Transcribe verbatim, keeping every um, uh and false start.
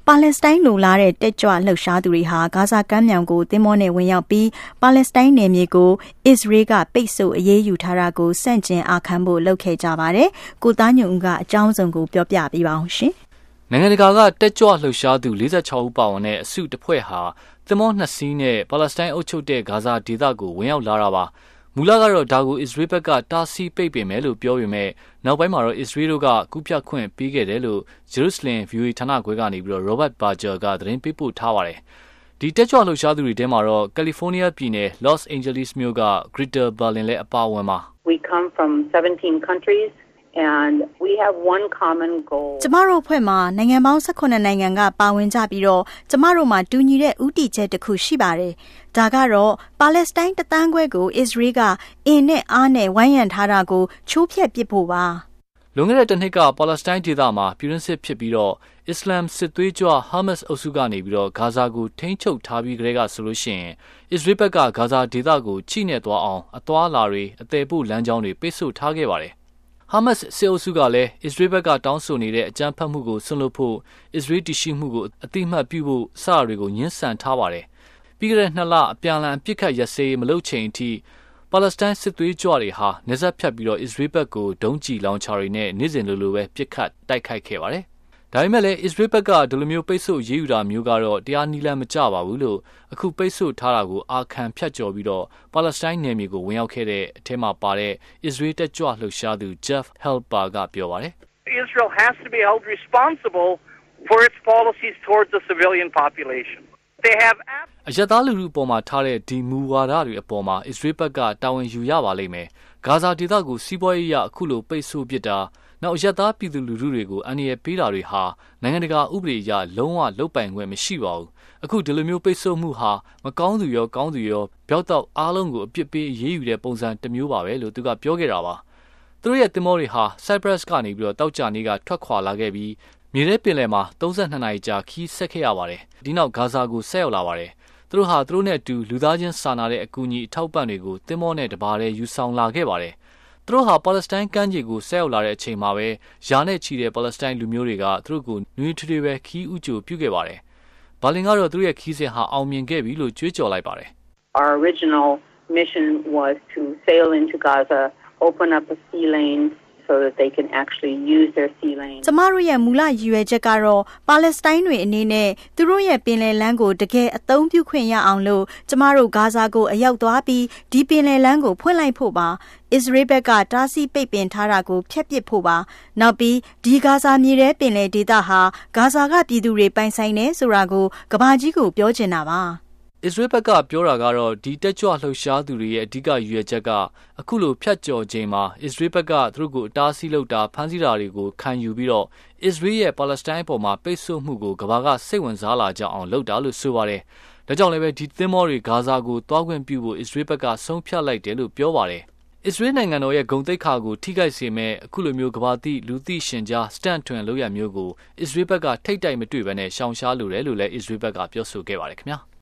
ပါလက်စတိုင်းလူလာတဲ့တက်ကြွလှုပ်ရှားသူတွေဟာဂါဇာကမ်းမြောင်ကိုသင်္ဘောနဲ့ဝင်ရောက်ပြီးပါလက်စတိုင်းနယ်မြေကိုအစ္စရေးကပိတ်ဆို့အရေးယူထားတာကိုစန့်ကျင်အာခံဖို့လုပ်ခဲ့ကြပါတယ်။ကိုသားညွန့်ဦးကအကြောင်းစုံကိုပြောပြပေးပါအောင်ရှင်။နိုင်ငံတကာကတက်ကြွလှုပ်ရှားသူ၄၆ဦးပါဝင်တဲ့အစုတစ်ဖွဲ့ဟာသင်္ဘောနှစ်စီးနဲ့ပါလက်စတိုင်းအုပ်ချုပ်တဲ့ဂါဇာဒေသကိုဝင်ရောက်လာတာပါ။မူလကတော့ဒါကိုအစ္စရေးဘက်ကတားဆီးပိတ်ပင်မယ်လို့ပြောပေမဲ့နောက်ပိုင်းမှာတော့အစ္စရေးတို့ကကူးဖြတ်ခွင့်ပေးခဲ့တယ်လို့ဂျေရုဆလင် ဗီအိုအေ ဌာနခွဲကနေပြီးတော့ Robert Berger ကသတင်းပေးပို့ထားပါတယ်။ဒီတက်ကြွလှုပ်ရှားသူတွေထဲမှာတော့ကယ်လီဖိုးနီးယားပြည်နယ် Los Angeles မြို့က Greta Berlin လည်းအပါအဝင်ပါ။ We come from seventeen countries and we have one common goal. ကျမတို့အဖွဲ့မှာနိုင်ငံပေါင်း၁၇နိုင်ငံကပါဝင်ကြပြီးတော့ကျမတို့မှာတူညီတဲ့ဥတီချက်တစ်ခုရှိပါတယ်။ဒါကတော့ပါလက်စတိုင်းတသန်းခွဲကိုအစ္စရေးကအင်နဲ့အားနဲ့ဝိုင်းရံထားတာကိုချိုးဖျက်ပစ်ဖို့ပါ။လွန်ခဲ့တဲ့တစ်နှစ်ကပါလက်စတိုင်းဒေသမှာပြည်တွင်းစစ်ဖြစ်ပြီးတော့အစ္စလာမ်စစ်သွေးကြွဟာမတ်စ်အုပ်စုကနေပြီးတော့ဂါဇာကိုထိန်းချုပ်ထားပြီးကြတဲ့ကဆိုလို့ရှိရင်အစ္စရေးဘက်ကဂါဇာဒေသကိုချိနဲ့သွားအောင်အသွာလာတွေအသေးပို့လမ်းကြောင်းတွေပိတ်ဆို့ထားခဲ့ပါတယ်။ဟာမတ်စ်စစ်အုပ်စုကလည်းအစ္စရေးဘက်ကတောင်းဆိုနေတဲ့အကြမ်းဖက်မှုကိုဆွလို့ဖို့အစ္စရေးတရှိမှုကိုအတိမတ်ပြုဖို့စတာတွေကိုညှင်းဆန်ထားပါတယ်။ပြီးခဲ့တဲ့နှစ်လအပြန်အလှန်ပြစ်ခတ်ရစေးမလုပ်ချိန်အထိပါလက်စတိုင်းစစ်သွေးကြွတွေဟာနေဆက်ဖြတ်ပြီးတော့အစ္စရေးဘက်ကိုဒုံးကျည်လောင်ချာတွေနဲ့နေ့စဉ်လိုလိုပဲပြစ်ခတ်တိုက်ခိုက်ခဲ့ပါတယ်။ဒါပေမဲ့လည်းအစ္စရေးဘက်ကဒီလိုမျိုးပိတ်ဆို့ရေးယူတာမျိုးကတော့တရားနည်းလမ်းမကျပါဘူးလို့အခုပိတ်ဆို့ထားတာကိုအာခံဖြတ်ကျော်ပြီးတော့ပါလက်စတိုင်းနယ်မြေကိုဝင်ရောက်ခဲ့တဲ့အထက်မှာပါတဲ့အစ္စရေးတက်ကြွလှုပ်ရှားသူ Jeff Helper ကပြောပါတယ်။ Israel has to be held responsible for its policies towards the civilian population. They have အရသားလူထုအပေါ်မှာထားတဲ့ဒီမူဝါဒတွေအပေါ်မှာအစ္စရေးဘက်ကတာဝန်ယူရပါလိမ့်မယ်။ဂါဇာဒေသကိုစီးပွားရေးအရအခုလိုပိတ်ဆို့ပစ်တာနောက်အရသားပြည်သူလူထုတွေကိုအန္တရာယ်ပေးတာတွေဟာနိုင်ငံတကာဥပဒေအရလုံးဝလုပ်ပိုင်ခွင့်မရှိပါဘူး။အခုဒီလိုမျိုးပိတ်ဆို့မှုဟာမကောင်းသူရောကောင်းသူရောပျောက်တော့အားလုံးကိုအပြစ်ပေးရေးယူတဲ့ပုံစံတစ်မျိုးပါပဲလို့သူကပြောခဲ့တာပါ။သူတို့ရဲ့သင်္ဘောတွေဟာ Cyprus ကနေပြီးတော့တောက်ကြနေကထွက်ခွာလာခဲ့ပြီးမြေထဲပင်လယ်မှာ၃၂နာရီကြာခီးဆက်ခဲ့ရပါတယ်။ဒီနောက်ဂါဇာကိုဆက်ရောက်လာပါတယ်။သူတို့ဟာသူတို့နဲ့အတူလူသားချင်းစာနာတဲ့အကူအညီအထောက်ပံ့တွေကိုသင်္ဘောနဲ့တပါးတည်းယူဆောင်လာခဲ့ပါတယ်။သူတို့ဟာပါလက်စတိုင်းကမ်းခြေကိုဆက်ရောက်လာတဲ့အချိန်မှာပဲယာနဲ့ချီတဲ့ပါလက်စတိုင်းလူမျိုးတွေကသူတို့ကိုနွေးထွေးထွေးပဲခီးဥကြိုပြုခဲ့ပါတယ်။ဘာလင်ကတော့သူတို့ရဲ့ခီးစဉ်ဟာအောင်မြင်ခဲ့ပြီလို့ကြွေးကြော်လိုက်ပါတယ်။ Our original mission was to sail into Gaza, open up a sea lane so that they can actually use their sea lane. ကျမတို့ရဲ့မူလရည်ရွယ်ချက်ကတော့ပါလက်စတိုင်းတွေအနေနဲ့သူတို့ရဲ့ပင်လယ်လမ်းကိုတကယ်အသုံးပြုခွင့်ရအောင်လို့ကျမတို့ဂါဇာကိုအရောက်သွားပြီးဒီပင်လယ်လမ်းကိုဖွင့်လိုက်ဖို့ပါအစ္စရေးဘက်ကတားဆီးပိတ်ပင်ထားတာကိုဖျက်ပစ်ဖို့ပါနောက်ပြီးဒီဂါဇာမြေထဲပင်လယ်ဒေသဟာဂါဇာကပြည်သူတွေပိုင်ဆိုင်နေဆိုတာကိုကမ္ဘာကြီးကိုပြောချင်တာပါအစ္စရေးဘက်ကပြောတာကတော့ဒီတက်ကြွလှုပ်ရှားသူတွေရဲ့အဓိကရည်ရွယ်ချက်ကအခုလိုဖြတ်ကျော်ခြင်းမှာအစ္စရေးဘက်ကသူတို့ကိုအတားဆီးလုပ်တာဖမ်းဆီးတာတွေကိုခံယူပြီးတော့အစ္စရေးရဲ့ပါလက်စတိုင်းပေါ်မှာပိတ်ဆို့မှုကိုကမ္ဘာကစိတ်ဝင်စားလာကြအောင်လုပ်တာလို့ဆိုပါတယ်။ဒါကြောင့်လည်းပဲဒီသင်္ဘောတွေဂါဇာကိုတွားခွင့်ပြုဖို့အစ္စရေးဘက်ကဆုံးဖြတ်လိုက်တယ်လို့ပြောပါတယ်။အစ္စရေးနိုင်ငံတော်ရဲ့ဂုဏ်သိက္ခာကိုထိခိုက်စေမဲ့အခုလိုမျိုးကမ္ဘာတိလူသိရှင်ကြားစတန့်ထွင်လုပ်ရမျိုးကိုအစ္စရေးဘက်ကထိတ်တိုက်မတွေ့ဘဲနဲ့ရှောင်ရှားလိုတယ်လို့လည်းအစ္စရေးဘက်ကပြောဆိုခဲ့ပါတယ်ခင်ဗျာ။